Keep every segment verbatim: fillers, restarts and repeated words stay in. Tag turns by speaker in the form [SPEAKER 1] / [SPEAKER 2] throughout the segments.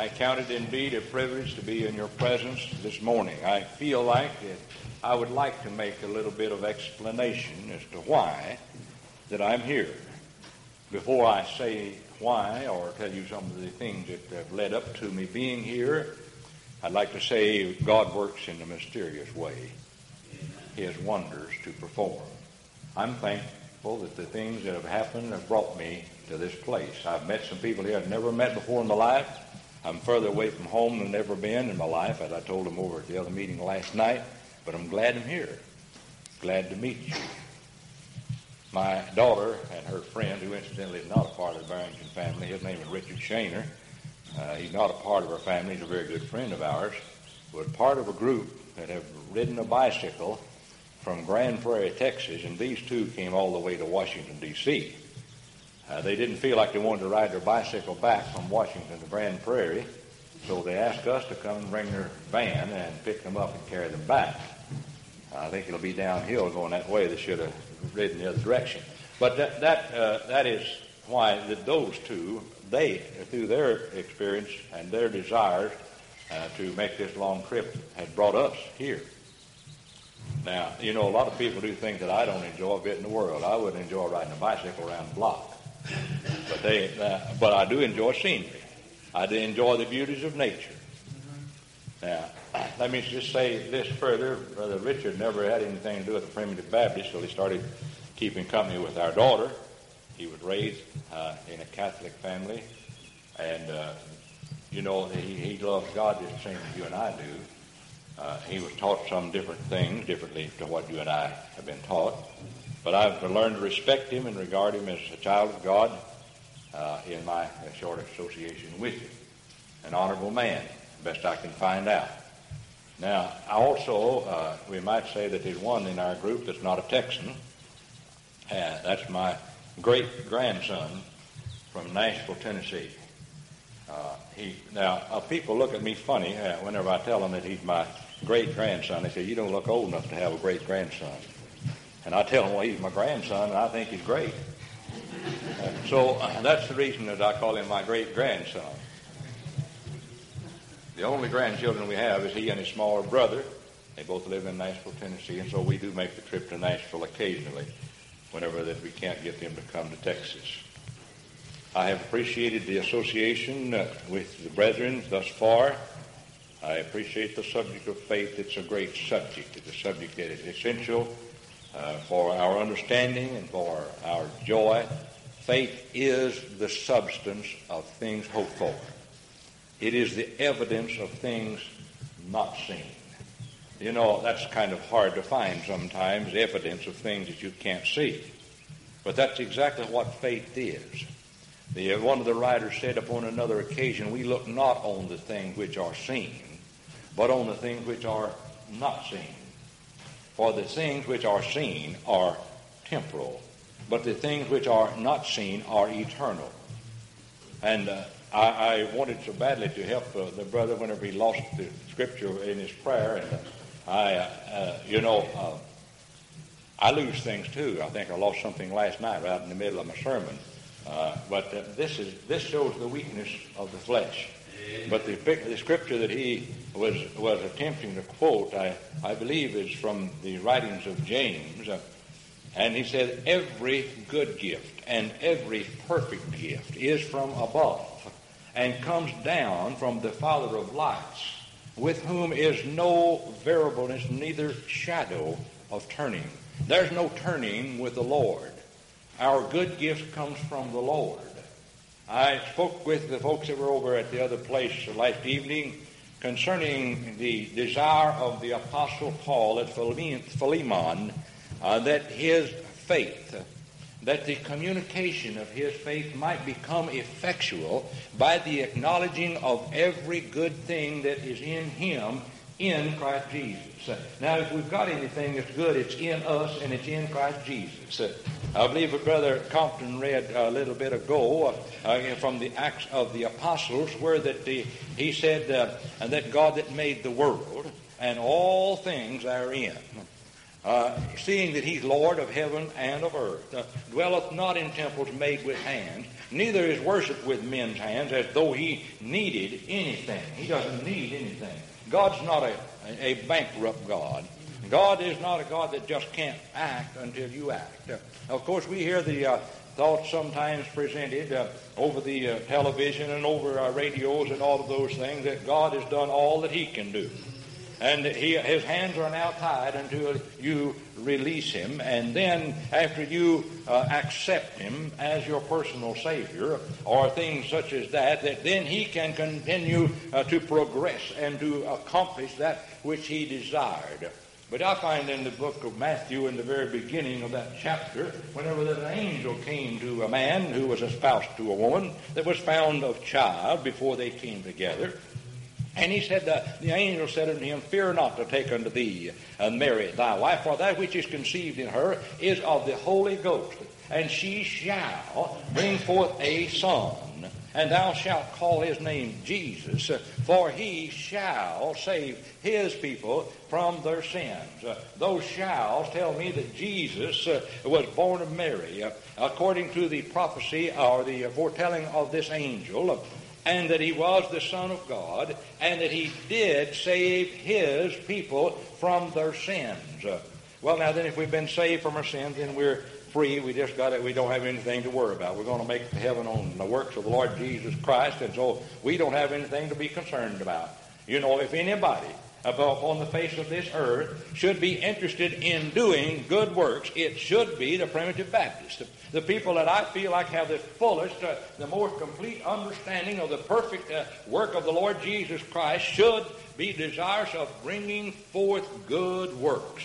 [SPEAKER 1] I count it indeed a privilege to be in your presence this morning. I feel like it, I would like to make a little bit of explanation as to why that I'm here. Before I say why or tell you some of the things that have led up to me being here, I'd like to say God works in a mysterious way. He has wonders to perform. I'm thankful that the things that have happened have brought me to this place. I've met some people here I've never met before in my life. I'm further away from home than I've ever been in my life, as I told them over at the other meeting last night. But I'm glad I'm here. Glad to meet you. My daughter and her friend, who incidentally is not a part of the Barrington family, his name is Richard Shaner. Uh, he's not a part of our family. He's a very good friend of ours. Was part of a group that have ridden a bicycle from Grand Prairie, Texas, and these two came all the way to Washington, D C Uh, they didn't feel like they wanted to ride their bicycle back from Washington to Grand Prairie, so they asked us to come and bring their van and pick them up and carry them back. I think it'll be downhill going that way. They should have ridden the other direction. But that that uh, that is why that those two, they, through their experience and their desires uh, to make this long trip, had brought us here. Now, you know, a lot of people do things that I don't enjoy a bit in the world. I wouldn't enjoy riding a bicycle around the block. But they, uh, but I do enjoy scenery. I do enjoy the beauties of nature. Now, let me just say this further. Brother Richard never had anything to do with the Primitive Baptist until he started keeping company with our daughter. He was raised uh, in a Catholic family, and uh, you know he, he loves God just the same as you and I do. Uh, he was taught some different things, differently to what you and I have been taught. But I've learned to respect him and regard him as a child of God uh, in my short association with him. An honorable man, best I can find out. Now, I also, uh, we might say that there's one in our group that's not a Texan. Uh, that's my great-grandson from Nashville, Tennessee. Uh, he Now, uh, people look at me funny uh, whenever I tell them that he's my great-grandson. They say, you don't look old enough to have a great-grandson. And I tell him, well, he's my grandson, and I think he's great. Uh, so uh, that's the reason that I call him my great-grandson. The only grandchildren we have is he and his smaller brother. They both live in Nashville, Tennessee, and so we do make the trip to Nashville occasionally, whenever that we can't get them to come to Texas. I have appreciated the association uh, with the brethren thus far. I appreciate the subject of faith. It's a great subject. It's a subject that is essential Uh, for our understanding and for our joy. Faith is the substance of things hoped for. It is the evidence of things not seen. You know, that's kind of hard to find sometimes, evidence of things that you can't see. But that's exactly what faith is. The, one of the writers said upon another occasion, we look not on the things which are seen, but on the things which are not seen. For the things which are seen are temporal, but the things which are not seen are eternal. And uh, I, I wanted so badly to help uh, the brother whenever he lost the scripture in his prayer. And uh, I, uh, uh, you know, uh, I lose things too. I think I lost something last night right in the middle of my sermon. Uh, but uh, this is this shows the weakness of the flesh. But the, the scripture that he was was attempting to quote, I, I believe, is from the writings of James. Uh, and he said, every good gift and every perfect gift is from above and comes down from the Father of lights, with whom is no variableness, neither shadow of turning. There's no turning with the Lord. Our good gift comes from the Lord. I spoke with the folks that were over at the other place last evening concerning the desire of the Apostle Paul at Philemon uh, that his faith, that the communication of his faith might become effectual by the acknowledging of every good thing that is in him in Christ Jesus. Now, if we've got anything that's good, it's in us and it's in Christ Jesus. I believe what Brother Compton read a little bit ago uh, from the Acts of the Apostles, where that the, he said uh, that God that made the world and all things therein, Uh, seeing that he's Lord of heaven and of earth, uh, dwelleth not in temples made with hands, neither is worshipped with men's hands, as though he needed anything. He doesn't need anything. God's not a, a bankrupt God. God is not a God that just can't act until you act. Uh, of course, we hear the uh, thoughts sometimes presented uh, over the uh, television and over our radios and all of those things that God has done all that he can do. And he, his hands are now tied until you release him. And then after you uh, accept him as your personal Savior, or things such as that, that then he can continue uh, to progress and to accomplish that which he desired. But I find in the book of Matthew, in the very beginning of that chapter, whenever that an angel came to a man who was espoused to a woman that was found of child before they came together, and he said, uh, the angel said unto him, Fear not to take unto thee and Mary thy wife, for that which is conceived in her is of the Holy Ghost, and she shall bring forth a son, and thou shalt call his name Jesus, for he shall save his people from their sins. Uh, those shalls tell me that Jesus uh, was born of Mary, uh, according to the prophecy or the foretelling of this angel, uh, and that he was the Son of God, and that he did save his people from their sins. Uh, well, now then, if we've been saved from our sins, then we're free. We just got it. We don't have anything to worry about. We're going to make heaven on the works of the Lord Jesus Christ, and so we don't have anything to be concerned about. You know, if anybody upon the face of this earth should be interested in doing good works, it should be the Primitive Baptist. The people that I feel like have the fullest, uh, the more complete understanding of the perfect uh, work of the Lord Jesus Christ should be desirous of bringing forth good works.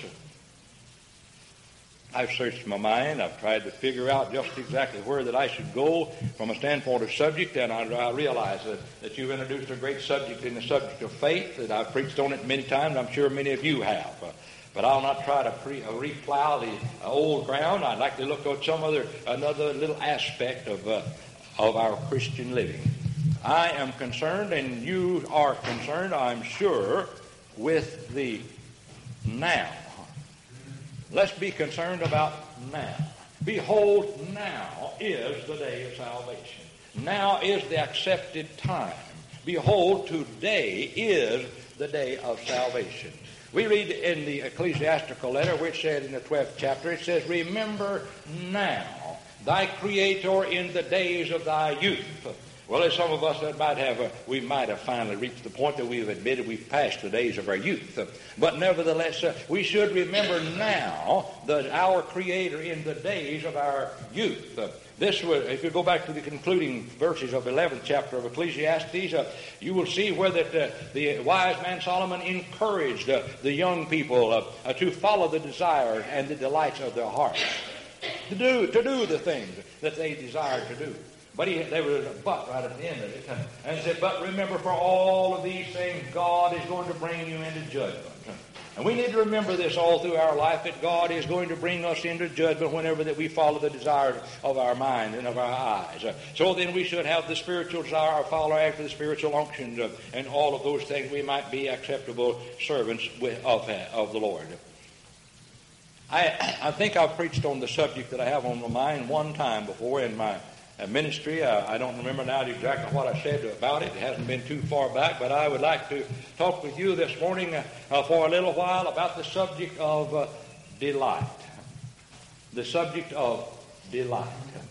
[SPEAKER 1] I've searched my mind. I've tried to figure out just exactly where that I should go from a standpoint of subject, and I, I realize that, that you've introduced a great subject in the subject of faith, that I've preached on it many times. I'm sure many of you have. Uh, but I'll not try to pre, uh, replow the uh, old ground. I'd like to look at some other, another little aspect of, uh, of our Christian living. I am concerned, and you are concerned, I'm sure, with the now. Let's be concerned about now. Behold, now is the day of salvation. Now is the accepted time. Behold, today is the day of salvation. We read in the ecclesiastical letter, which said in the twelfth chapter, it says, Remember now thy Creator in the days of thy youth. Well, there's some of us that might have, a, we might have finally reached the point that we've admitted we've passed the days of our youth. Uh, but nevertheless, uh, we should remember now that our Creator in the days of our youth. Uh, this was, if you go back to the concluding verses of the eleventh chapter of Ecclesiastes, uh, you will see where that uh, the wise man Solomon encouraged uh, the young people uh, uh, to follow the desires and the delights of their hearts, to do to do the things that they desired to do. But he, there was a but right at the end of it. And he said, but remember, for all of these things, God is going to bring you into judgment. And we need to remember this all through our life, that God is going to bring us into judgment whenever that we follow the desires of our mind and of our eyes. So then we should have the spiritual desire, or follow after the spiritual unctions, and all of those things. We might be acceptable servants of, of the Lord. I, I think I've preached on the subject that I have on my mind one time before in my ministry. Uh, I don't remember now exactly what I said about it. It hasn't been too far back, but I would like to talk with you this morning uh, uh, for a little while about the subject of uh, delight. The subject of delight.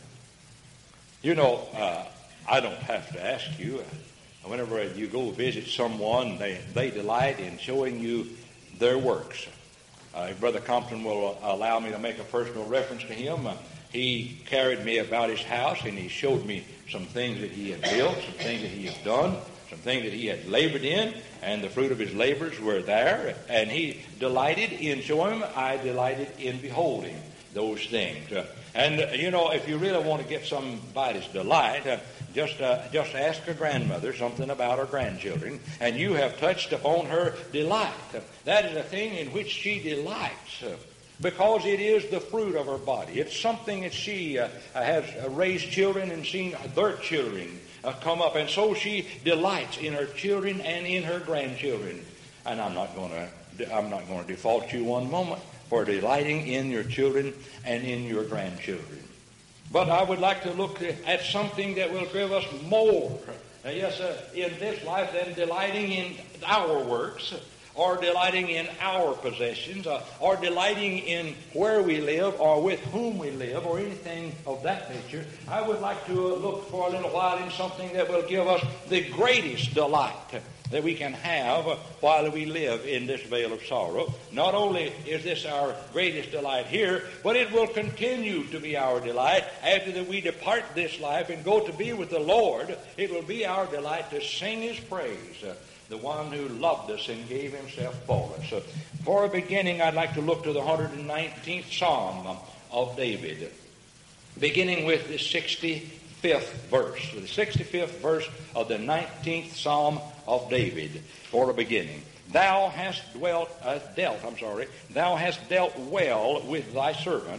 [SPEAKER 1] You know, uh, I don't have to ask you. Uh, whenever you go visit someone, they, they delight in showing you their works. Uh, Brother Compton will allow me to make a personal reference to him. Uh, He carried me about his house, and he showed me some things that he had built, some things that he had done, some things that he had labored in, and the fruit of his labors were there. And he delighted in showing them. I delighted in beholding those things. Uh, and, uh, you know, if you really want to get somebody's delight, uh, just uh, just ask a grandmother something about her grandchildren, and you have touched upon her delight. Uh, that is a thing in which she delights. Uh, Because it is the fruit of her body. It's something that she uh, has raised children and seen their children uh, come up. And so she delights in her children and in her grandchildren. And I'm not going to I'm not going to default you one moment. for delighting in your children and in your grandchildren. But I would like to look at something that will give us more, uh, yes, uh, in this life than delighting in our works, or delighting in our possessions, uh, or delighting in where we live, or with whom we live, or anything of that nature. I would like to uh, look for a little while in something that will give us the greatest delight that we can have uh, while we live in this vale of sorrow. Not only is this our greatest delight here, but it will continue to be our delight after that we depart this life and go to be with the Lord. It will be our delight to sing His praise, uh, the one who loved us and gave Himself for us. So for a beginning, I'd like to look to the one hundred nineteenth Psalm of David, beginning with the sixty-fifth verse. The sixty-fifth verse of the nineteenth Psalm of David, for a beginning. Thou hast dwelt, uh, dealt, I'm sorry, Thou hast dealt well with Thy servant,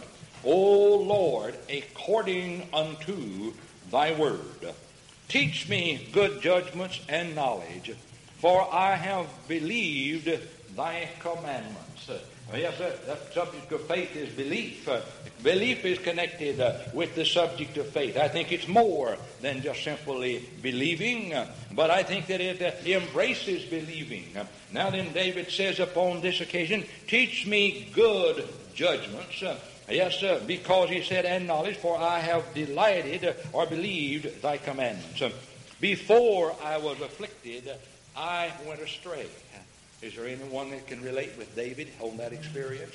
[SPEAKER 1] O Lord, according unto Thy word. Teach me good judgments and knowledge, for I have believed Thy commandments. Uh, yes, that, that subject of faith is belief. Uh, belief is connected uh, with the subject of faith. I think it's more than just simply believing, uh, but I think that it uh, embraces believing. Uh, now then, David says upon this occasion, teach me good judgments. Uh, Yes, sir, because he said, and knowledge, for I have delighted uh, or believed Thy commandments. Uh, before I was afflicted, I went astray. Is there anyone that can relate with David on that experience?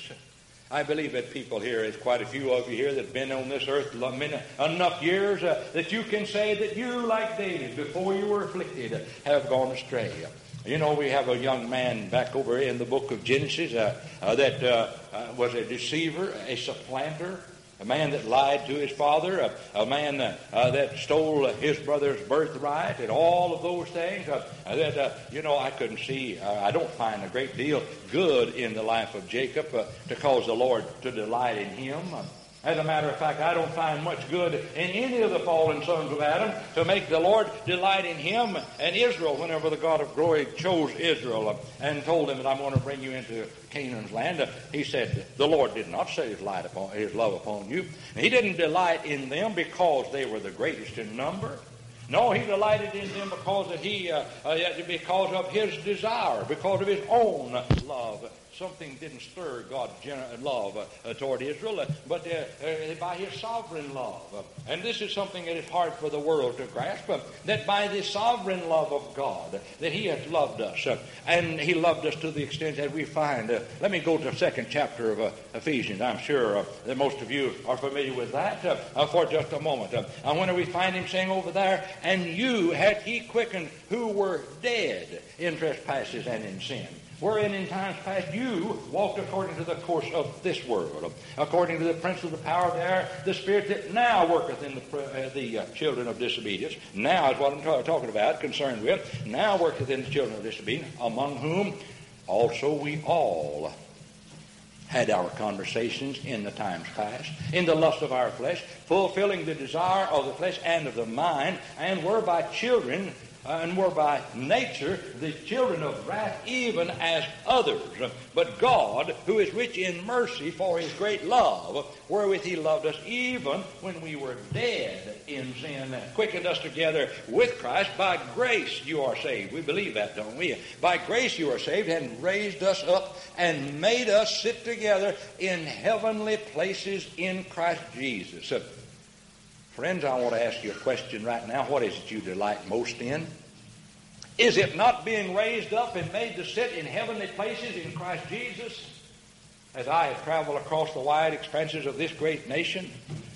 [SPEAKER 1] I believe that people here, there's quite a few of you here that have been on this earth enough years uh, that you can say that you, like David, before you were afflicted, have gone astray. You know, we have a young man back over in the book of Genesis uh, uh, that uh, uh, was a deceiver, a supplanter, a man that lied to his father, a, a man uh, uh, that stole uh, his brother's birthright, and all of those things. Uh, that, uh, you know, I couldn't see, uh, I don't find a great deal good in the life of Jacob uh, to cause the Lord to delight in him. Uh, As a matter of fact, I don't find much good in any of the fallen sons of Adam to make the Lord delight in him. And Israel, whenever the God of glory chose Israel and told him that I'm going to bring you into Canaan's land, he said, the Lord did not set his light upon his love upon you. He didn't delight in them because they were the greatest in number. No, he delighted in them because that he, uh, uh, because of his desire, because of his own love. Something didn't stir God's love uh, toward Israel, uh, but uh, uh, by His sovereign love. Uh, and this is something that is hard for the world to grasp, uh, that by the sovereign love of God, that He has loved us. Uh, and He loved us to the extent that we find, uh, let me go to the second chapter of uh, Ephesians. I'm sure uh, that most of you are familiar with that uh, uh, for just a moment. Uh, and when we find Him saying over there, and you hath He quickened who were dead in trespasses and in sin, wherein in times past you walked according to the course of this world, according to the prince of the power of the air, the spirit that now worketh in the, uh, the uh, children of disobedience. Now is what I'm t- talking about, concerned with. Now worketh in the children of disobedience, among whom also we all had our conversations in the times past, in the lust of our flesh, fulfilling the desire of the flesh and of the mind, and were by children Uh, and were by nature the children of wrath, even as others. But God, who is rich in mercy for His great love, wherewith He loved us, even when we were dead in sin, quickened us together with Christ. By grace you are saved. We believe that, don't we? By grace you are saved, and raised us up and made us sit together in heavenly places in Christ Jesus. Uh, Friends, I want to ask you a question right now. What is it you delight most in? Is it not being raised up and made to sit in heavenly places in Christ Jesus? As I have traveled across the wide expanses of this great nation,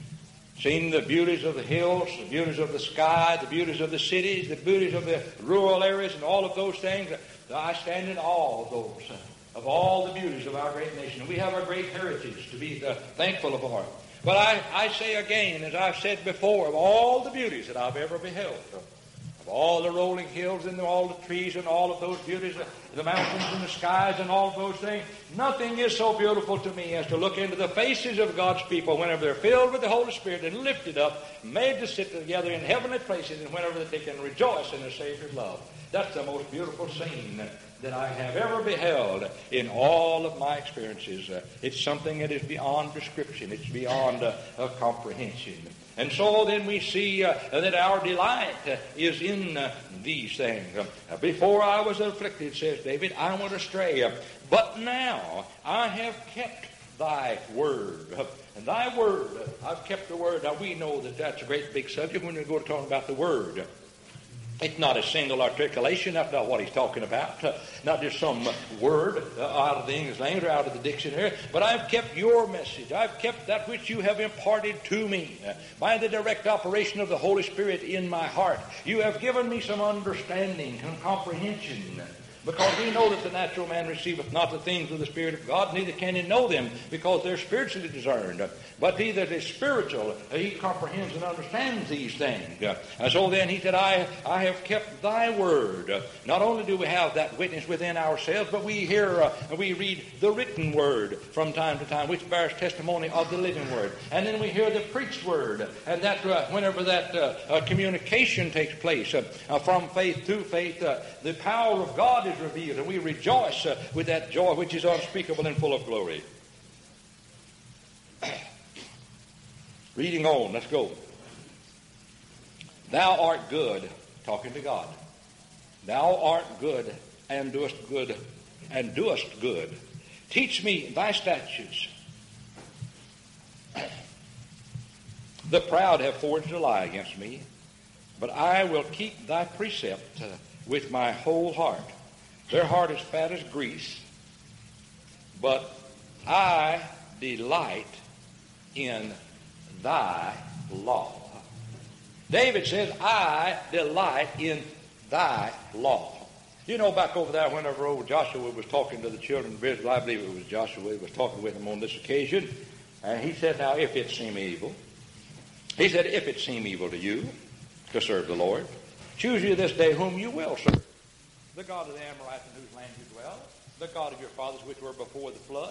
[SPEAKER 1] seen the beauties of the hills, the beauties of the sky, the beauties of the cities, the beauties of the rural areas, and all of those things, I stand in awe of those, of all the beauties of our great nation. We have our great heritage to be uh, thankful for. But I, I say again, as I've said before, of all the beauties that I've ever beheld, of all the rolling hills and all the trees and all of those beauties, the mountains and the skies and all of those things, nothing is so beautiful to me as to look into the faces of God's people whenever they're filled with the Holy Spirit and lifted up, made to sit together in heavenly places, and whenever they can rejoice in the Savior's love. That's the most beautiful scene that I have ever beheld in all of my experiences. Uh, it's something that is beyond description. It's beyond uh, uh, comprehension. And so then we see uh, that our delight uh, is in uh, these things. Uh, before I was afflicted, says David, I went astray. Uh, but now I have kept thy word. Uh, and thy word, uh, I've kept the word. Now we know that that's a great big subject when we go to talk about the word. It's not a single articulation. That's not what he's talking about. Uh, not just some uh, word uh, out of the English language or out of the dictionary. But I've kept your message. I've kept that which you have imparted to me uh, by the direct operation of the Holy Spirit in my heart. You have given me some understanding and comprehension. Because we know that the natural man receiveth not the things of the Spirit of God, neither can he know them, because they're spiritually discerned. But he that is spiritual, he comprehends and understands these things. And so then he said, I, I have kept thy word. Not only do we have that witness within ourselves, but we hear, uh, we read the written word from time to time, which bears testimony of the living word. And then we hear the preached word. And that uh, whenever that uh, uh, communication takes place uh, uh, from faith to faith, uh, the power of God is revealed, and we rejoice uh, with that joy which is unspeakable and full of glory. Reading on, let's go. Thou art good, talking to God. Thou art good, and doest good, and doest good. Teach me thy statutes. The proud have forged a lie against me, but I will keep thy precept uh, with my whole heart. Their heart is fat as grease, but I delight in thy law. David says, I delight in thy law. You know, back over there, whenever old Joshua was talking to the children of Israel, I believe it was Joshua who was talking with them on this occasion, and he said, now, if it seem evil, he said, if it seem evil to you to serve the Lord, choose you this day whom you will serve. The God of the Amorites in whose land you dwell, the God of your fathers which were before the flood.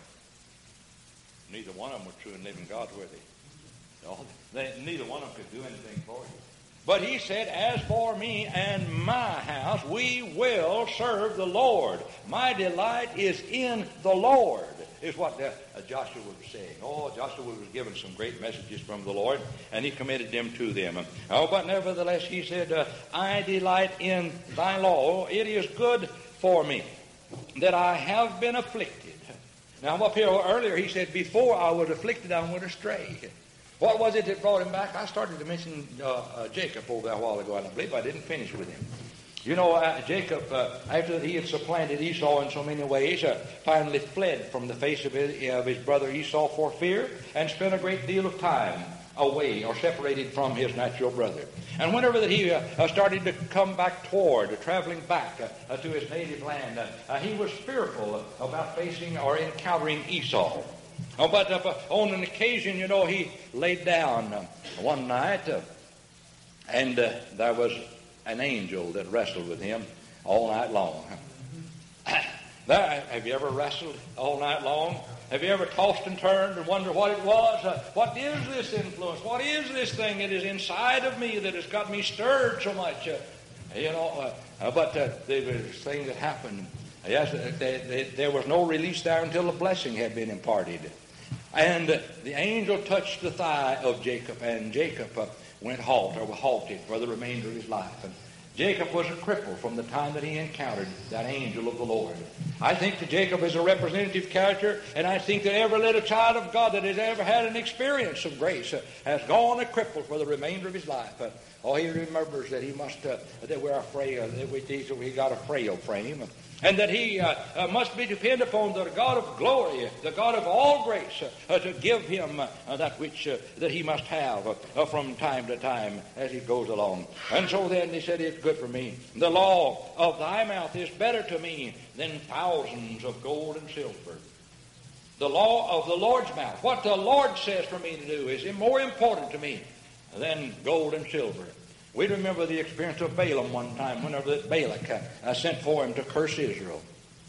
[SPEAKER 1] Neither one of them were true and living gods, were they? No, they, neither one of them could do anything for you. But he said, as for me and my house, we will serve the Lord. My delight is in the Lord, is what the, uh, Joshua was saying. Oh, Joshua was given some great messages from the Lord, and he committed them to them. Oh, but nevertheless, he said, uh, I delight in thy law. It is good for me that I have been afflicted. Now, up here earlier, he said, before I was afflicted, I went astray. What was it that brought him back? I started to mention uh, uh, Jacob over there a while ago, and I believe I didn't finish with him. You know, uh, Jacob, uh, after he had supplanted Esau in so many ways, uh, finally fled from the face of his, of his brother Esau for fear, and spent a great deal of time away or separated from his natural brother. And whenever that he uh, started to come back toward, uh, traveling back uh, uh, to his native land, uh, uh, he was fearful about facing or encountering Esau. Oh, but uh, on an occasion, you know, he laid down uh, one night, uh, and uh, there was an angel that wrestled with him all night long. There, have you ever wrestled all night long? Have you ever tossed and turned and wondered what it was? Uh, what is this influence? What is this thing that is inside of me that has got me stirred so much? Uh, you know, uh, uh, but uh, there was things that happened. Yes, they, they, there was no release there until the blessing had been imparted. And uh, the angel touched the thigh of Jacob, and Jacob uh, went halt, or was halted for the remainder of his life. And Jacob was a cripple from the time that he encountered that angel of the Lord. I think that Jacob is a representative character, and I think that every little child of God that has ever had an experience of grace uh, has gone a cripple for the remainder of his life. Uh, oh, he remembers that he must, uh, that we're afraid, uh, that we, he got a frail frame. And that he uh, uh, must be dependent upon the God of glory, the God of all grace, uh, uh, to give him uh, that which uh, that he must have uh, uh, from time to time as he goes along. And so then he said, it's good for me. The law of thy mouth is better to me than thousands of gold and silver. The law of the Lord's mouth, what the Lord says for me to do, is more important to me than gold and silver. We remember the experience of Balaam one time, whenever Balak uh, sent for him to curse Israel.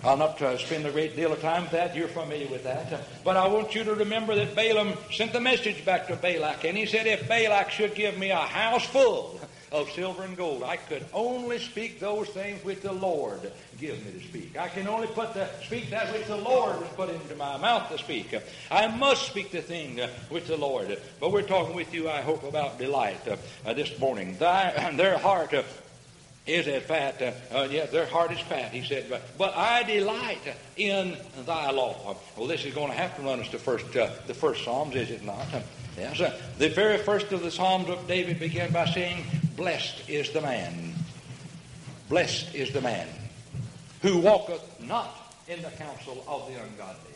[SPEAKER 1] I'll not uh, spend a great deal of time with that. You're familiar with that. Uh, but I want you to remember that Balaam sent the message back to Balak, and he said, if Balak should give me a house full of silver and gold, I could only speak those things which the Lord give me to speak. I can only put the, speak that which the Lord has put into my mouth to speak. I must speak the thing uh, with the Lord. But we're talking with you, I hope, about delight uh, uh, this morning. Thy, their heart uh, is as fat. Uh, uh, yeah, their heart is fat, he said. But, but I delight in thy law. Well, this is going to have to run us to first, uh, the first Psalms, is it not? Uh, yes. Uh, the very first of the Psalms of David began by saying, blessed is the man. Blessed is the man who walketh not in the counsel of the ungodly.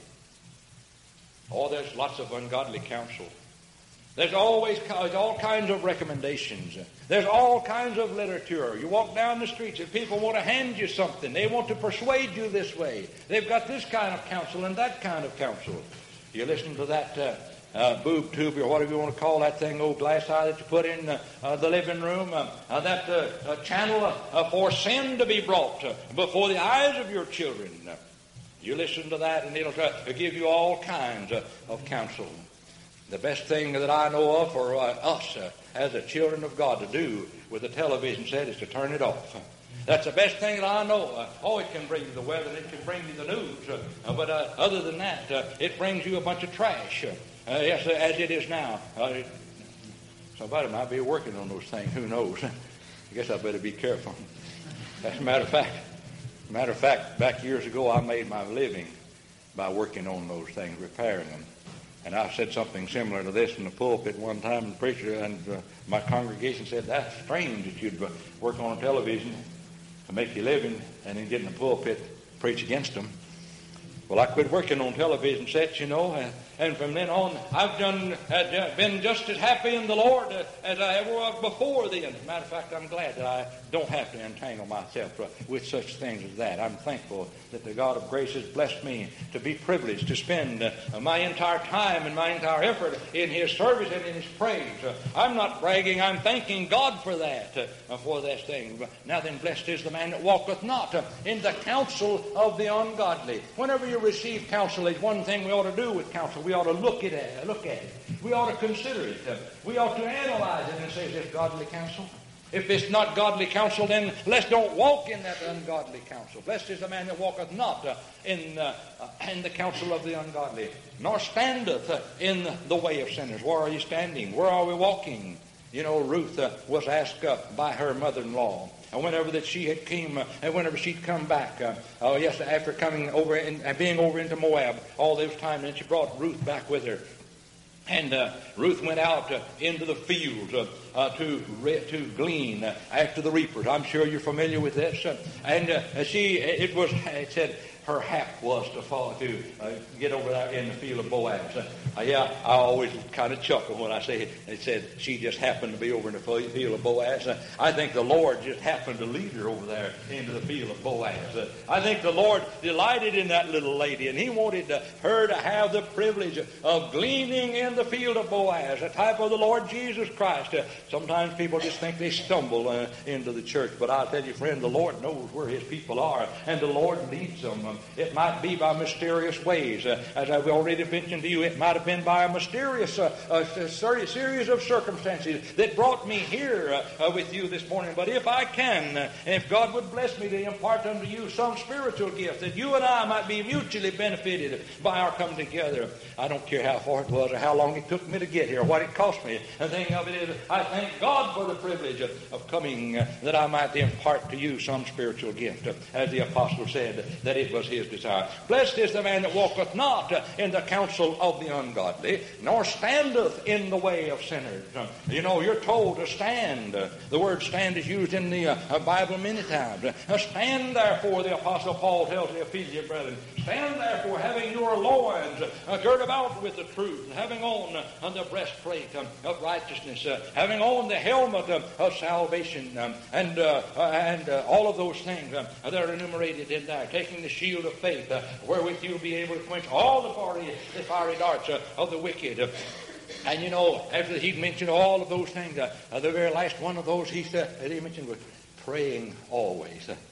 [SPEAKER 1] Oh, there's lots of ungodly counsel. There's always there's all kinds of recommendations. There's all kinds of literature. You walk down the streets and people want to hand you something. They want to persuade you this way. They've got this kind of counsel and that kind of counsel. You listen to that uh, uh, boob tube or whatever you want to call that thing, old glass eye that you put in uh, uh, the living room, uh, uh, that uh, uh, channel uh, for sin to be brought uh, before the eyes of your children. Uh, you listen to that and it'll try to give you all kinds uh, of counsel. The best thing that I know of for uh, us uh, as the children of God to do with the television set is to turn it off. That's the best thing that I know. Uh, oh, it can bring you the weather, it can bring you the news. Uh, but uh, other than that, uh, it brings you a bunch of trash. Uh, yes, uh, as it is now. Uh, it, somebody might be working on those things. Who knows? I guess I better be careful. As a matter of fact, matter of fact, back years ago, I made my living by working on those things, repairing them. And I said something similar to this in the pulpit one time, and the preacher and uh, my congregation said, that's strange that you'd work on a television to make your living and then get in the pulpit, preach against them. Well, I quit working on television sets, you know, and, and from then on, I've done uh, been just as happy in the Lord uh, as I ever was before then. As a matter of fact, I'm glad that I don't have to entangle myself uh, with such things as that. I'm thankful that the God of grace has blessed me to be privileged to spend uh, my entire time and my entire effort in His service and in His praise. Uh, I'm not bragging. I'm thanking God for that, uh, for this thing. Now then, blessed is the man that walketh not uh, in the counsel of the ungodly. Whenever you receive counsel, there's one thing we ought to do with counsel. We ought to look at it. Look at it. We ought to consider it. We ought to analyze it and say, is this godly counsel? If it's not godly counsel, then let's don't walk in that ungodly counsel. Blessed is the man that walketh not uh, in, uh, in the counsel of the ungodly, nor standeth uh, in the way of sinners. Where are you standing? Where are we walking? You know, Ruth uh, was asked uh, by her mother-in-law. And whenever that she had came, uh, and whenever she'd come back, uh, oh yes, after coming over and uh, being over into Moab, all those times, and she brought Ruth back with her. And uh, Ruth went out uh, into the fields uh, uh, to re- to glean uh, after the reapers. I'm sure you're familiar with this. Uh, and uh, she, it was, it said, her hap was to fall to uh, get over there in the field of Boaz. Uh, uh, yeah, I always kind of chuckle when I say it. It said she just happened to be over in the field of Boaz. Uh, I think the Lord just happened to lead her over there into the field of Boaz. Uh, I think the Lord delighted in that little lady, and He wanted uh, her to have the privilege of gleaning in the field of Boaz, a type of the Lord Jesus Christ. Uh, sometimes people just think they stumble uh, into the church, but I'll tell you, friend, the Lord knows where His people are, and the Lord leads them. Um, It might be by mysterious ways. Uh, as I've already mentioned to you, it might have been by a mysterious uh, uh, series of circumstances that brought me here uh, uh, with you this morning. But if I can, uh, and if God would bless me to impart unto you some spiritual gift, that you and I might be mutually benefited by our coming together. I don't care how far it was or how long it took me to get here, or what it cost me. The thing of it is, I thank God for the privilege of, of coming, uh, that I might impart to you some spiritual gift. Uh, as the apostle said, that it was his desire. Blessed is the man that walketh not in the counsel of the ungodly, nor standeth in the way of sinners. You know, you're told to stand. The word stand is used in the uh, Bible many times. Stand therefore, the apostle Paul tells the Ephesian brethren, stand therefore, having your loins uh, girt about with the truth, having on uh, the breastplate um, of righteousness, uh, having on the helmet um, of salvation, um, and uh, uh, and uh, all of those things um, that are enumerated in there, taking the shield of faith, uh, wherewith you'll be able to quench all the fiery, the fiery darts uh, of the wicked. Uh, and you know, after he mentioned all of those things, uh, uh, the very last one of those he said, that he mentioned was praying always. Uh,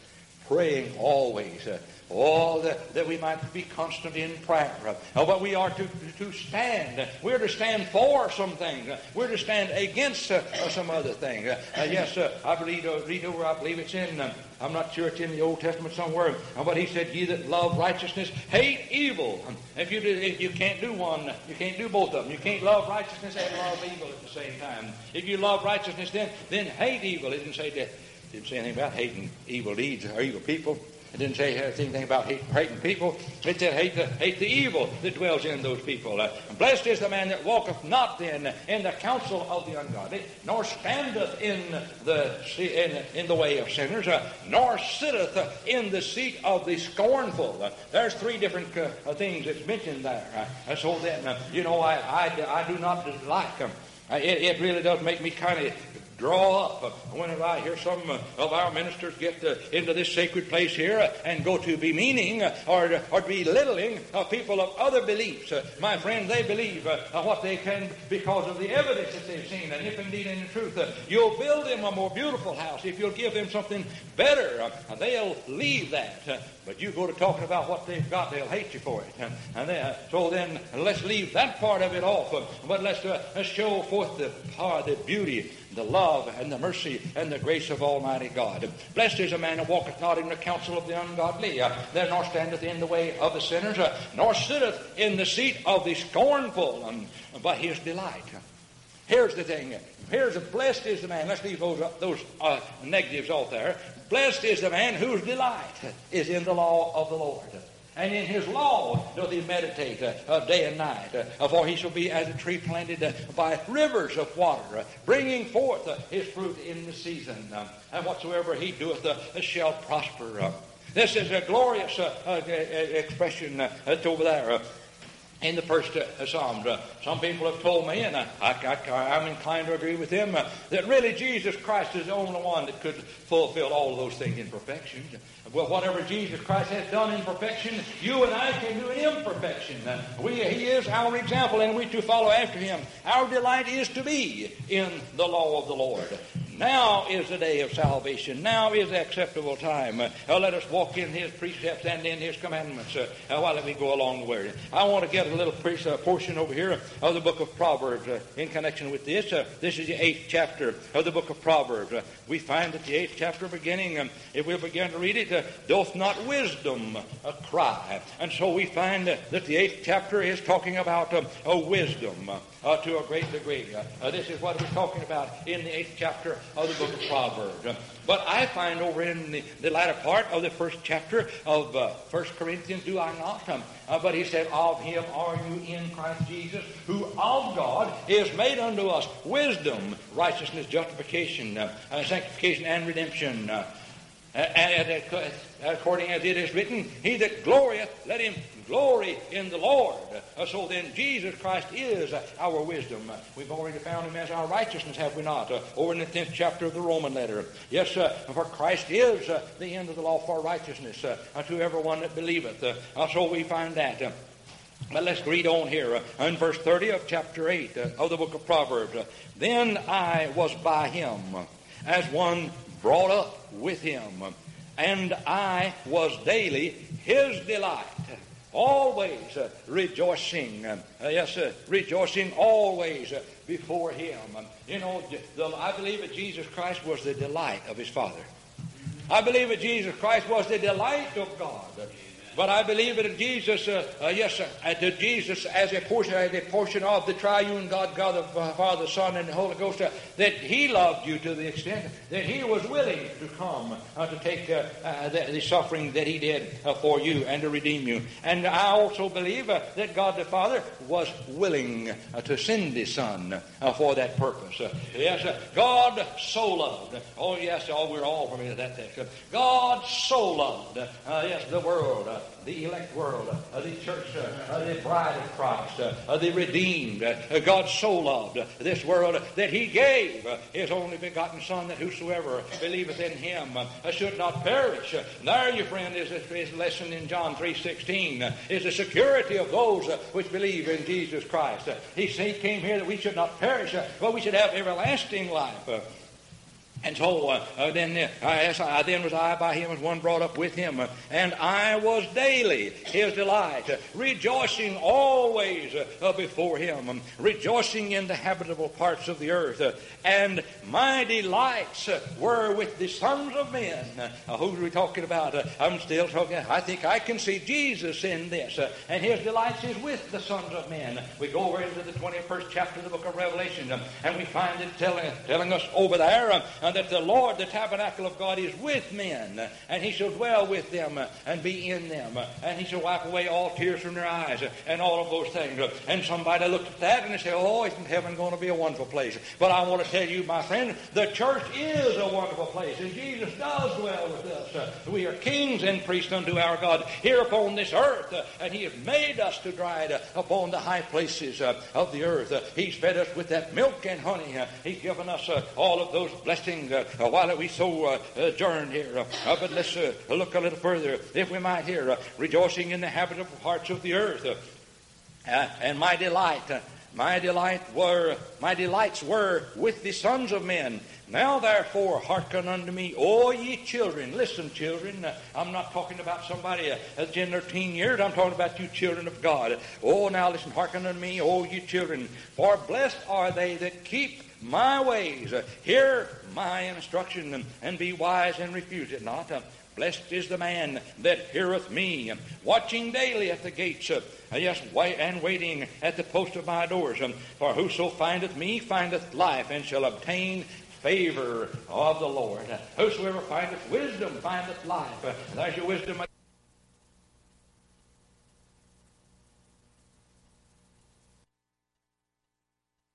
[SPEAKER 1] praying always. Uh, Oh, that, that we might be constant in prayer. Uh, but we are to, to stand. We're to stand for some things. Uh, we're to stand against uh, some other things. Uh, uh, yes, uh, I believe, uh, read over, I believe it's in, uh, I'm not sure it's in the Old Testament somewhere, uh, but he said, ye that love righteousness, hate evil. Um, if you do, if you can't do one, you can't do both of them. You can't love righteousness and love evil at the same time. If you love righteousness, then, then hate evil. It didn't say that, didn't say anything about hating evil deeds or evil people. It didn't say anything about hate, hating people. It said hate the, hate the evil that dwells in those people. Uh, blessed is the man that walketh not then in the counsel of the ungodly, nor standeth in the in, in the way of sinners, uh, nor sitteth uh, in the seat of the scornful. Uh, there's three different uh, things that's mentioned there. Uh, so then, uh, you know, I, I, I do not like them. Uh, it, it really does make me kind of draw up. Uh, whenever I hear some uh, of our ministers get uh, into this sacred place here uh, and go to bemeaning uh, or, or belittling uh, people of other beliefs. Uh, my friend, they believe uh, what they can because of the evidence that they've seen. And if indeed in the truth uh, you'll build them a more beautiful house, if you'll give them something better, uh, they'll leave that. Uh, but you go to talking about what they've got, they'll hate you for it. Uh, and they, uh, so then let's leave that part of it off. Uh, but let's, uh, let's show forth the power, the beauty, the love and the mercy and the grace of Almighty God. Blessed is a man that walketh not in the counsel of the ungodly, uh, there nor standeth in the way of the sinners, uh, nor sitteth in the seat of the scornful, um, but his delight. Here's the thing. Here's a blessed is the man. Let's leave those, uh, those uh, negatives off there. Blessed is the man whose delight is in the law of the Lord. And in his law doth he meditate uh, uh, day and night. Uh, for he shall be as a tree planted uh, by rivers of water, uh, bringing forth uh, his fruit in the season. Uh, and whatsoever he doeth uh, shall prosper. Uh, this is a glorious uh, uh, expression uh, that's over there. Uh, In the first uh, Psalm, uh, some people have told me, and I, I, I, I'm inclined to agree with them, uh, that really Jesus Christ is the only one that could fulfill all of those things in perfection. Well, whatever Jesus Christ has done in perfection, you and I can do in imperfection. Uh, we, he is our example, and we to follow after him. Our delight is to be in the law of the Lord. Now is the day of salvation. Now is the acceptable time. Uh, let us walk in his precepts and in his commandments uh, while we go along the way. I want to get a little pre- uh, portion over here of the book of Proverbs uh, in connection with this. Uh, this is the eighth chapter of the book of Proverbs. Uh, we find that the eighth chapter beginning, um, if we'll begin to read it, uh, doth not wisdom uh, cry? And so we find uh, that the eighth chapter is talking about um, a wisdom uh, uh, to a great degree. Uh, uh, this is what we're talking about in the eighth chapter of the book of Proverbs. Uh, but I find over in the, the latter part of the first chapter of uh, First Corinthians, do I not? Um, uh, but he said, of him are you in Christ Jesus, who of God is made unto us wisdom, righteousness, justification, uh, uh, sanctification, and redemption. Uh, and, uh, according as it is written, he that glorieth, let him glory in the Lord. Uh, so then Jesus Christ is uh, our wisdom. Uh, we've already found him as our righteousness, have we not? Uh, over in the tenth chapter of the Roman letter. Yes, uh, for Christ is uh, the end of the law for righteousness uh, to everyone that believeth. Uh, uh, so we find that. Uh, But let's read on here uh, in verse thirty of chapter eight uh, of the book of Proverbs. Uh, then I was by him uh, as one brought up with him, uh, and I was daily his delight, always uh, rejoicing. Uh, yes, uh, rejoicing always uh, before him. Um, you know, the, I believe that Jesus Christ was the delight of his Father. I believe that Jesus Christ was the delight of God. But I believe that Jesus, uh, uh, yes, uh, that Jesus, as a portion, as a portion of the triune God, God the uh, Father, Son, and the Holy Ghost, uh, that He loved you to the extent that He was willing to come uh, to take uh, uh, the, the suffering that He did uh, for you and to redeem you. And I also believe uh, that God the Father was willing uh, to send His Son uh, for that purpose. Uh, yes, uh, God so loved. Oh yes, oh, we're all familiar with that text. Uh, God so loved. Uh, yes, the world. Uh, the elect world, uh, the church, uh, uh, the bride of Christ, uh, uh, the redeemed. Uh, God so loved uh, this world that He gave uh, His only begotten Son, that whosoever believeth in Him uh, should not perish. Uh, there, you friend, is His lesson in John three sixteen, uh, is the security of those uh, which believe in Jesus Christ. Uh, he, he came here that we should not perish, uh, but we should have everlasting life. Uh, And so uh, uh, then, uh, as I, then was I by him as one brought up with him, uh, and I was daily his delight, uh, rejoicing always uh, before him, um, rejoicing in the habitable parts of the earth. Uh, and my delights uh, were with the sons of men. Uh, who are we talking about? Uh, I'm still talking. I think I can see Jesus in this, uh, and his delights is with the sons of men. We go over into the twenty-first chapter of the book of Revelation, um, and we find it telling, telling us over there uh, uh, that the Lord, the tabernacle of God, is with men, uh, and he shall dwell with them uh, and be in them, uh, and he shall wipe away all tears from their eyes, uh, and all of those things. Uh, and somebody looked at that and they say, oh, isn't heaven going to be a wonderful place? But I want to tell you, my friend, the church is a wonderful place, and Jesus does dwell with us. Uh, we are kings and priests unto our God here upon this earth, uh, and he has made us to ride uh, upon the high places uh, of the earth. Uh, he's fed us with that milk and honey. Uh, he's given us uh, all of those blessings uh, uh, while we so uh, adjourned here. Uh, uh, but let's uh, look a little further, if we might here. Uh, rejoicing in the habitable parts of the earth. Uh, uh, and my delight, uh, my delight were, my delights were with the sons of men. Now therefore hearken unto me, O ye children. Listen, children. Uh, I'm not talking about somebody uh, that's in their teen years. I'm talking about you children of God. Oh, now listen, hearken unto me, O ye children. For blessed are they that keep my ways. Uh, hear my instruction, and, and be wise and refuse it not. Uh, blessed is the man that heareth me, uh, watching daily at the gates, uh, yes, wait, and waiting at the post of my doors. Um, for whoso findeth me findeth life, and shall obtain favor of the Lord. Uh, whosoever findeth wisdom findeth life. Uh, there's your wisdom.